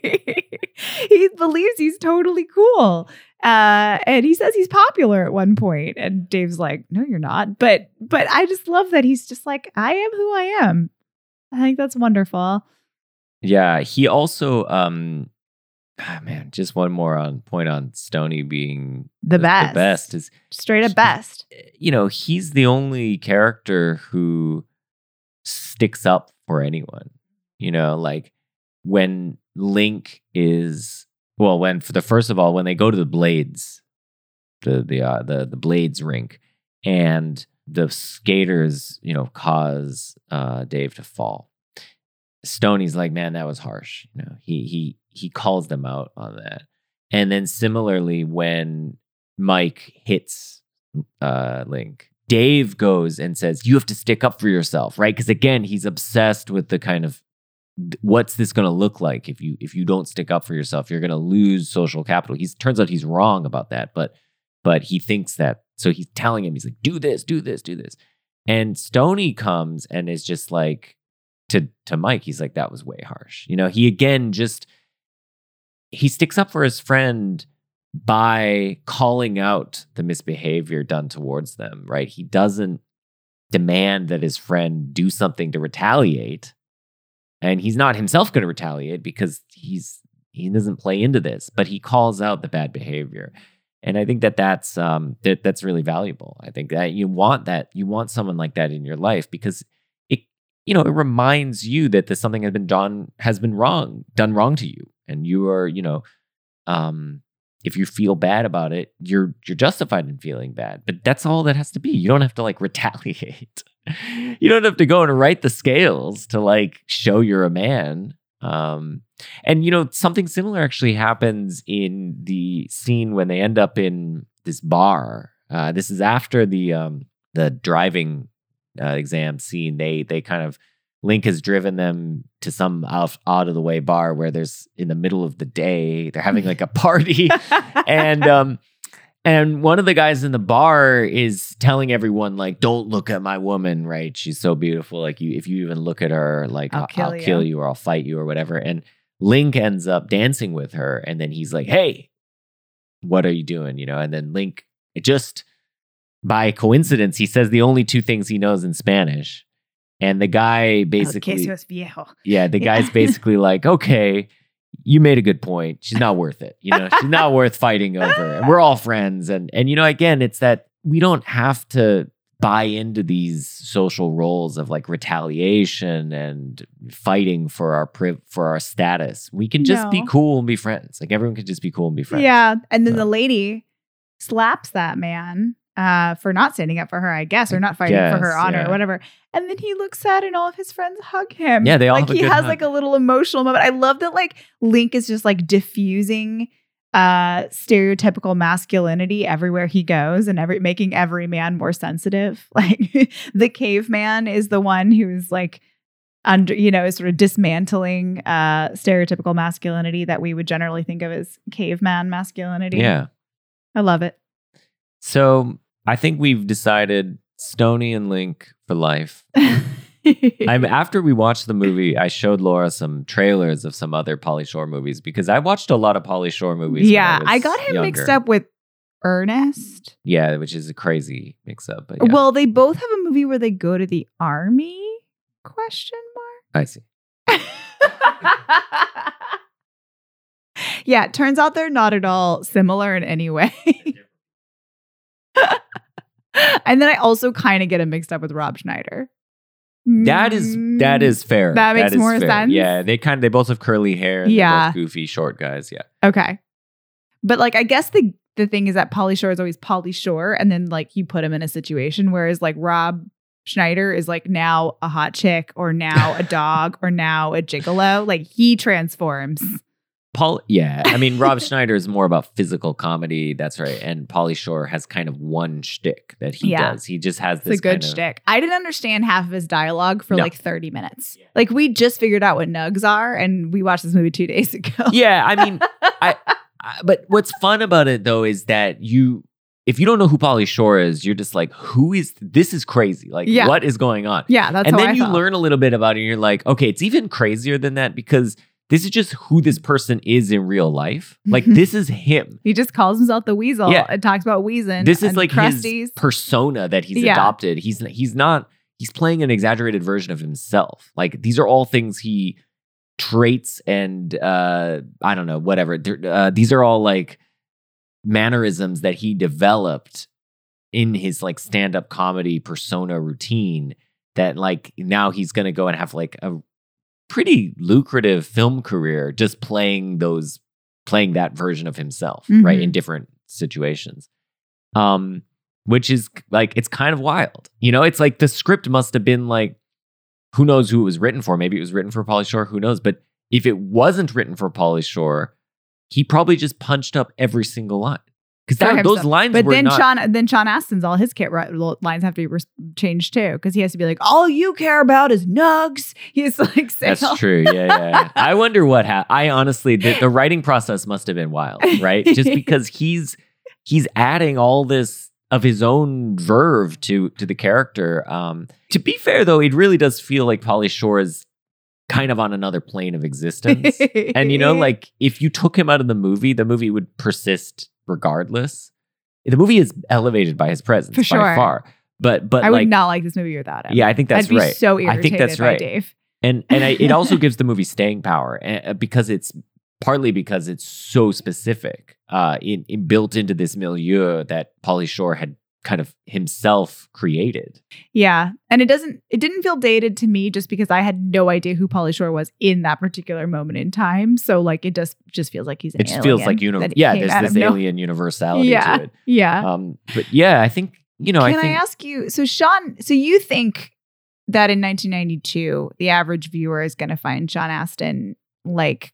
He believes he's totally cool. Uh, and he says he's popular at one point. And Dave's like, no, you're not. But but I just love that he's just like, I am who I am. I think that's wonderful. Yeah, he also, um, ah, man, just one more on point on Stony being The best. The best is Straight up best. You know, he's the only character who sticks up for anyone. You know, like when Link is, well, when for the first of all, when they go to the Blades, the the uh, the the Blades rink, and the skaters, you know, cause uh, Dave to fall. Stoney's like, man, that was harsh. You know, he he he calls them out on that. And then similarly, when Mike hits uh, Link, Dave goes and says, you have to stick up for yourself, right? Because again, he's obsessed with the kind of what's this going to look like if you if you don't stick up for yourself, you're going to lose social capital. He turns out he's wrong about that, but but he thinks that. So he's telling him, he's like, do this, do this, do this. And Stoney comes and is just like, to to Mike, he's like, that was way harsh. You know, he again just, he sticks up for his friend by calling out the misbehavior done towards them, right? He doesn't demand that his friend do something to retaliate. And he's not himself going to retaliate because he's he doesn't play into this, but he calls out the bad behavior. And I think that that's um that that's really valuable. I think that you want that you want someone like that in your life because it you know it reminds you that there's something has been done has been wrong done wrong to you, and you are you know um if you feel bad about it, you're you're justified in feeling bad. But that's all that has to be. You don't have to like retaliate. You don't have to go and write the scales to like show you're a man. Um, and you know, something similar actually happens in the scene when they end up in this bar. Uh, this is after the um, the driving uh, exam scene. They they kind of Link has driven them to some out, out of the way bar where there's in the middle of the day they're having like a party, and um, and one of the guys in the bar is telling everyone like, "Don't look at my woman, right? She's so beautiful. Like you, if you even look at her, like I'll I'll, kill I'll you." kill you or I'll fight you or whatever." And Link ends up dancing with her, and then he's like, "Hey, what are you doing?" You know, and then Link, it just by coincidence, he says the only two things he knows in Spanish, and the guy basically, El queso es viejo. yeah, the Yeah. guy's basically like, "Okay, you made a good point. She's not worth it. You know, she's not worth fighting over. And we're all friends." And and you know, again, it's that we don't have to buy into these social roles of like retaliation and fighting for our priv- for our status. We can just be No. cool and be friends. Like everyone can just be cool and be friends. Yeah. And then So- the lady slaps that man uh, for not standing up for her, I guess, or not fighting for her Yes, honor yeah. or whatever. And then he looks sad and all of his friends hug him. Yeah, they all like have a he good has hug. like a little emotional moment. I love that like Link is just like diffusing uh stereotypical masculinity everywhere he goes and every making every man more sensitive. Like the caveman is the one who's like under, you know, is sort of dismantling uh stereotypical masculinity that we would generally think of as caveman masculinity. Yeah. I love it. So I think we've decided Stoney and Link for life. I'm after we watched the movie, I showed Laura some trailers of some other Pauly Shore movies because I watched a lot of Pauly Shore movies. Yeah, when I, I was got him younger. mixed up with Ernest. Yeah, which is a crazy mix up. But yeah. Well, they both have a movie where they go to the army? Question mark. I see. Yeah, it turns out they're not at all similar in any way. And then I also kind of get them mixed up with Rob Schneider. That is that is fair. That makes is more fair. sense. Yeah, they kind of they both have curly hair. And Yeah. they're both goofy short guys. Yeah. Okay. But like, I guess the the thing is that Pauly Shore is always Pauly Shore, and then like you put him in a situation, whereas like Rob Schneider is like now a hot chick, or now a dog, or now a gigolo. Like he transforms. Paul, yeah. I mean, Rob Schneider is more about physical comedy. That's right. And Pauly Shore has kind of one shtick that he Yeah. does. He just has It's this a good kind of, shtick. I didn't understand half of his dialogue for No. like thirty minutes. Like we just figured out what nugs are, and we watched this movie two days ago. Yeah, I mean, I, I. But what's fun about it though is that you, if you don't know who Pauly Shore is, you're just like, who is this? Is crazy. Like, Yeah. what is going on? Yeah, that's and how then I you felt. learn a little bit about it, and you're like, okay, it's even crazier than that because this is just who this person is in real life. Like, this is him. He just calls himself the Weasel Yeah. and talks about wheezing. This is and like crusties. his persona that he's Yeah. adopted. He's he's not. He's playing an exaggerated version of himself. Like these are all things he traits and uh, I don't know, whatever. They're, Uh, these are all like mannerisms that he developed in his like stand-up comedy persona routine. That like now he's gonna go and have like a pretty lucrative film career just playing those playing that version of himself, right, Mhm. in different situations. Um, which is like it's kind of wild. You know, it's like the script must have been like, who knows who it was written for? Maybe it was written for Pauly Shore, who knows? But if it wasn't written for Pauly Shore, he probably just punched up every single line. Because For those himself. lines But were then not Sean, then Sean Astin's all his kit ri- lines have to be re- changed too, because he has to be like, all you care about is nugs. He's like, saying all- That's true. Yeah, yeah. I wonder what happened. I honestly, the, the writing process must have been wild, right? Just because he's he's adding all this of his own verve to to the character. Um, to be fair, though, it really does feel like Pauly Shore is kind of on another plane of existence. And you know, like if you took him out of the movie, the movie would persist regardless. The movie is elevated by his presence For by sure. far. But but I would like not like this movie without him. yeah, I think that's I'd be right. so I irritated think that's by right. Dave. And and I, it also gives the movie staying power uh, because it's partly because it's so specific, uh, in, in built into this milieu that Pauly Shore had kind of himself created. Yeah. And it doesn't, it didn't feel dated to me just because I had no idea who Pauly Shore was in that particular moment in time. So like it just just feels like he's an It just feels like alien uni- that yeah, came there's out this of no- alien universality Yeah. to it. Yeah. Um, but yeah, I think you know, Can I I, think ask you, so Sean, so you think that in nineteen ninety-two, the average viewer is going to find Sean Astin like,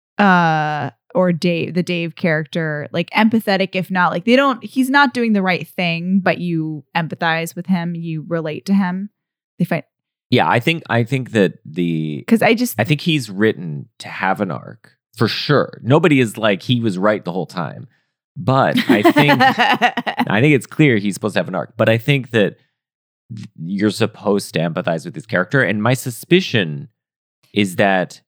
uh, or Dave, the Dave character, like empathetic, if not like they don't, he's not doing the right thing, but you empathize with him, you relate to him. They find, yeah, I think I think that the because I just, I think he's written to have an arc for sure. Nobody is like he was right the whole time, but I think I think it's clear he's supposed to have an arc. But I think that th- you're supposed to empathize with his character, and my suspicion is that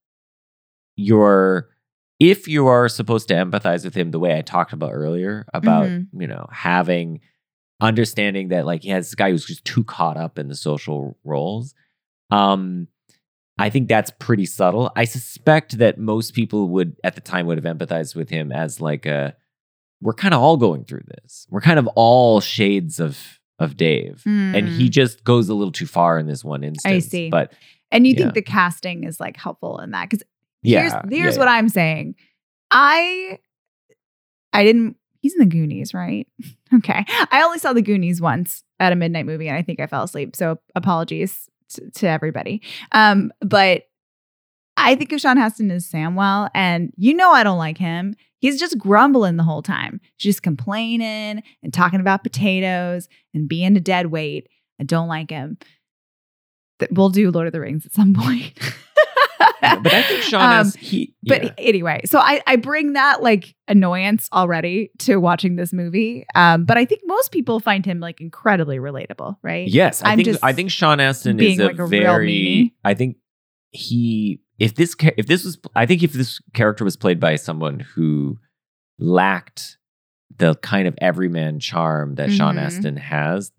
you're if you are supposed to empathize with him the way I talked about earlier about Mhm. you know having understanding that like he has this guy who's just too caught up in the social roles. Um, I think that's pretty subtle. I suspect that most people would at the time would have empathized with him as like a we're kind of all going through this. We're kind of all shades of of Dave, and he Mm. just goes a little too far in this one instance. see. But and you yeah. think the casting is like helpful in that? Because yeah, here's, here's yeah, what I'm saying. I, I didn't, he's in the Goonies, right? Okay. I only saw the Goonies once at a midnight movie and I think I fell asleep. So apologies to, to everybody. Um, but I think of Sean Astin as Samwell, and you know I don't like him. He's just grumbling the whole time, just complaining and talking about potatoes and being a dead weight. I don't like him. Th- We'll do Lord of the Rings at some point. but I think Sean Um, has he. But yeah. anyway, so I, I bring that like annoyance already to watching this movie. Um, but I think most people find him like incredibly relatable, right? Yes, I I'm think just I think Sean Astin is being a like a real very. meanie. I think he if this cha- if this was I think if this character was played by someone who lacked the kind of everyman charm that Sean Mhm. Astin has,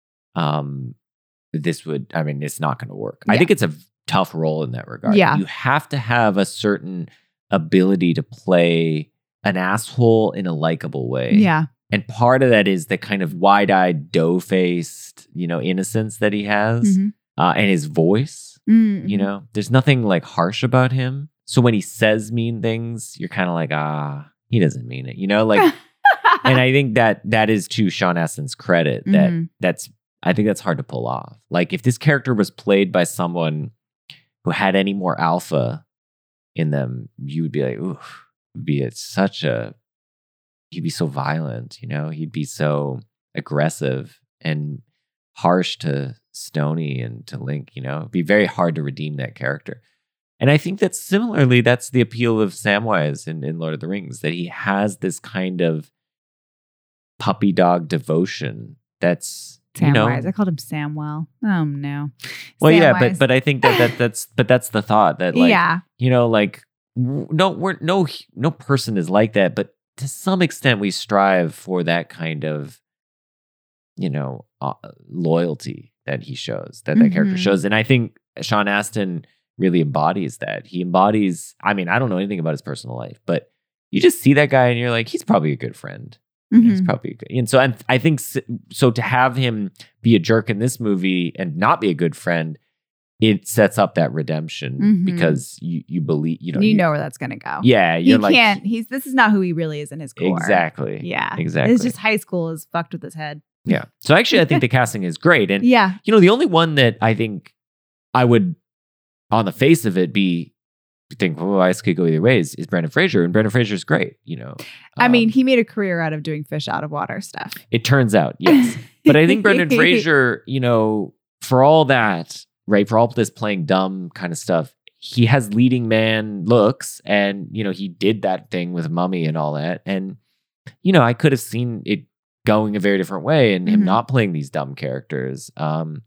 um, this would I mean it's not going to work. I Yeah. think it's a tough role in that regard. Yeah. You have to have a certain ability to play an asshole in a likable way. Yeah. And part of that is the kind of wide-eyed, doe-faced, you know, innocence that he has, Mhm. uh, and his voice. Mhm. You know, there's nothing like harsh about him. So when he says mean things, you're kind of like, ah, he doesn't mean it. You know, like, and I think that that is to Sean Astin's credit. That Mhm. that's I think that's hard to pull off. Like if this character was played by someone who had any more alpha in them, you would be like, ooh, it'd be a, such a. He'd be so violent, you know. He'd be so aggressive and harsh to Stoney and to Link, you know. It'd be very hard to redeem that character. And I think that similarly, that's the appeal of Samwise in, in Lord of the Rings, that he has this kind of puppy dog devotion that's, you know. Samwise. I called him Samwell. Oh no. Well, yeah, Samwise. but but I think that, that that's but that's the thought that like yeah. you know, like w- no we're no no person is like that, but to some extent we strive for that kind of, you know, uh, loyalty that he shows, that that character Mhm. shows. And I think Sean Astin really embodies that. He embodies, I mean, I don't know anything about his personal life, but you just see that guy and you're like, he's probably a good friend. He's Mhm. probably good. And so I, I think s- so to have him be a jerk in this movie and not be a good friend, it sets up that redemption Mhm. because you you believe, you know, You know where that's gonna go. yeah, He you're like, can't. He's. This is not who he really is in his core. exactly. Yeah. Exactly. It's just high school is fucked with his head. Yeah. So actually, I think the casting is great. And, Yeah. you know, the only one that I think I would, on the face of it, be think, oh, I could go either ways is Brendan Fraser. And Brendan Fraser's great, you know. I mean, Um, he made a career out of doing fish out of water stuff. it turns out, yes. But I think Brendan Fraser, you know, for all that, right, for all this playing dumb kind of stuff, he has leading man looks. And, you know, he did that thing with Mummy and all that. And, you know, I could have seen it going a very different way and him Mhm. not playing these dumb characters. Um,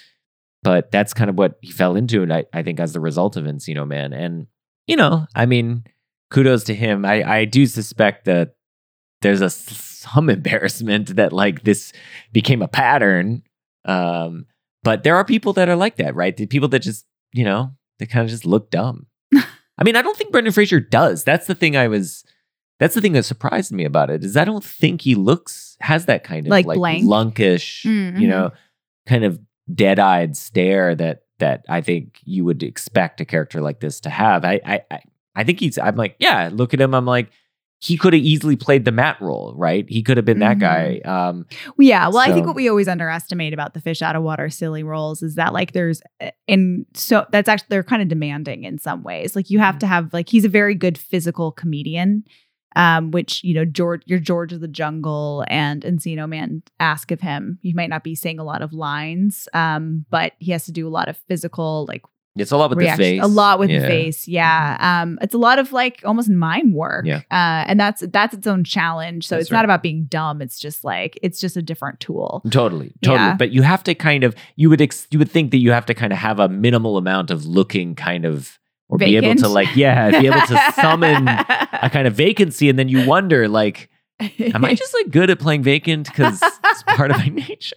but that's kind of what he fell into, and I, I think as the result of Encino Man. And, you know, I mean, kudos to him. I, I do suspect that there's a some embarrassment that like this became a pattern. Um, but there are people that are like that, right? The people that just, you know, they kind of just look dumb. I mean, I don't think Brendan Fraser does. That's the thing I was, that's the thing that surprised me about it is I don't think he looks, has that kind of Like like, blank? lunkish, Mhm. you know, kind of dead-eyed stare that that I think you would expect a character like this to have. I I I, I think he's. I'm like, yeah. Look at him. I'm like, he could have easily played the Matt role, right? He could have been that guy. Um, Well, yeah. Well, I think So- what we always underestimate about the fish out of water silly roles is that like there's in so that's actually they're kind of demanding in some ways. Like you have to have like he's a very good physical comedian. Um, which, you know, George, your George of the Jungle and Encino Man ask of him. He might not be saying a lot of lines, um, but he has to do a lot of physical, like, it's a lot with reaction. the face. A lot with Yeah. the face. Yeah. Um, it's a lot of like almost mime work. Yeah. Uh, and that's that's its own challenge. So That's it's right. not about being dumb. It's just like it's just a different tool. Totally, totally. Yeah. But you have to kind of you would ex- you would think that you have to kind of have a minimal amount of looking kind of or be able Vacant. to like yeah be able to summon a kind of vacancy, and then you wonder like, am I just like good at playing vacant because it's part of my nature?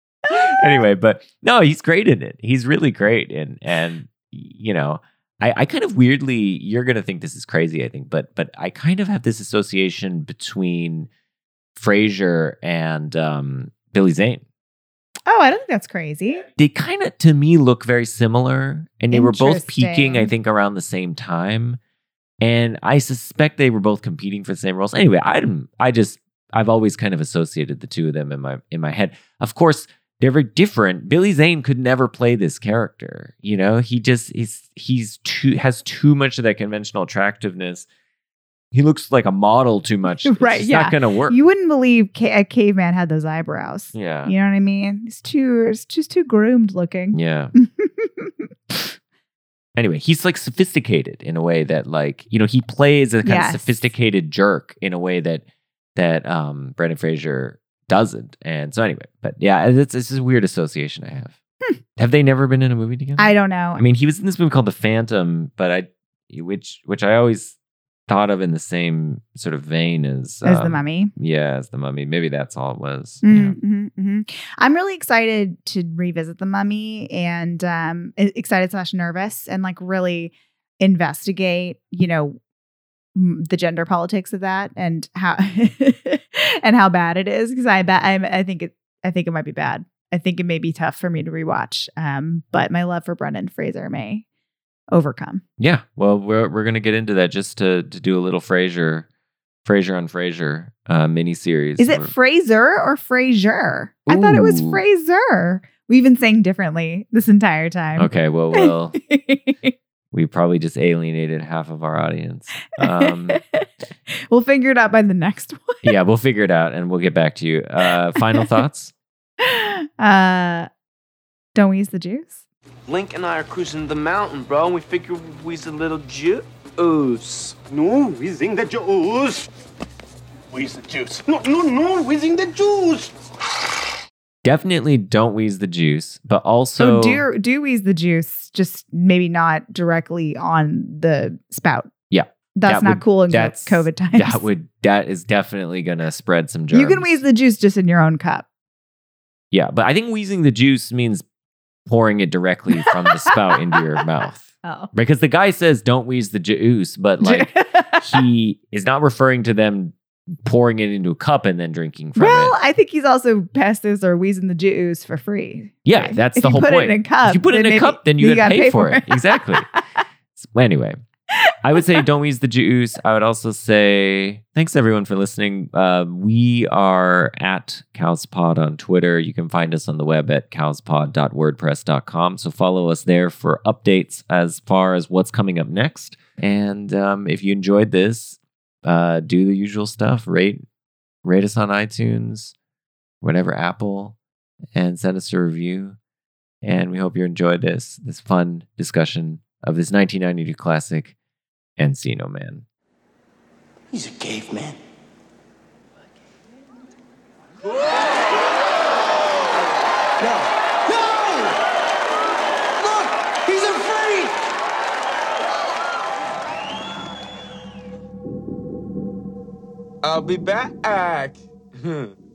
Anyway, but no, he's great in it. He's really great, and and you know, I, I kind of weirdly, you're gonna think this is crazy, I think, but but I kind of have this association between Frasier and um, Billy Zane. Oh, I don't think that's crazy. They kind of, to me, look very similar, and they were both peaking, I Interesting. think, around the same time. And I suspect they were both competing for the same roles. Anyway, I didn't. I just I've always kind of associated the two of them in my in my head. Of course, they're very different. Billy Zane could never play this character. You know, he just he's he's too has too much of that conventional attractiveness. He looks like a model too much. It's Right, just yeah. not gonna work. You wouldn't believe ca- a caveman had those eyebrows. yeah. You know what I mean? It's too, it's just too groomed looking. Yeah. anyway, he's like sophisticated in a way that like, you know, he plays a kind Yes. of sophisticated jerk in a way that that um Brendan Fraser doesn't. And so anyway, but yeah, it's it's a weird association I have. Hmm. Have they never been in a movie together? I don't know. I mean, he was in this movie called The Phantom, but I which which I always thought of in the same sort of vein as as the um, Mummy. Yeah, as the Mummy. Maybe that's all it was. Yeah. Mm-hmm, mm-hmm. I'm really excited to revisit the Mummy and um, e- excited slash nervous and like really investigate, you know, m- the gender politics of that and how and how bad it is because I bet I'm, I think it I think it might be bad. I think it may be tough for me to rewatch, um, but my love for Brendan Fraser may overcome. Yeah, well, we're we're gonna get into that just to to do a little Frasier, Frasier on Frasier uh, mini series. Is it Fraser or Frasier? I thought it was Ooh. Fraser. We've been saying differently this entire time. Okay, well, we'll we probably just alienated half of our audience. Um, we'll figure it out by the next one. yeah, we'll figure it out and we'll get back to you. Uh, final thoughts? Uh, don't we use the juice? Link and I are cruising the mountain, bro, and we figure we's a little juice. No, whizzing the juice. Wheeze the juice. No, no, no, whizzing the juice. Definitely don't wheeze the juice, but also oh, do do wheeze the juice, just maybe not directly on the spout. Yeah, that's that not would- cool in that's- COVID times. that would that is definitely gonna spread some germs. You can wheeze the juice just in your own cup. Yeah, but I think wheezing the juice means pouring it directly from the spout into your mouth. Oh, Because the guy says don't wheeze the juice, but like he is not referring to them pouring it into a cup and then drinking from well, it. I think he's also passed this or wheezing the juice for free. Yeah, that's if the you whole put point. it in a cup, if you put it then in a maybe cup, then you, gotta, pay, for it. it. Exactly. So anyway, I would say don't wheeze the juice. I would also say thanks everyone for listening. Uh, we are at CowsPod on Twitter. You can find us on the web at cowspod dot wordpress dot com. So follow us there for updates as far as what's coming up next. And um, if you enjoyed this, uh, do the usual stuff. Rate, rate us on iTunes, whatever, Apple, and send us a review. And we hope you enjoyed this, this fun discussion of this nineteen ninety-two classic, Encino Man. He's a caveman. No! No! Look! He's a freak! I'll be back.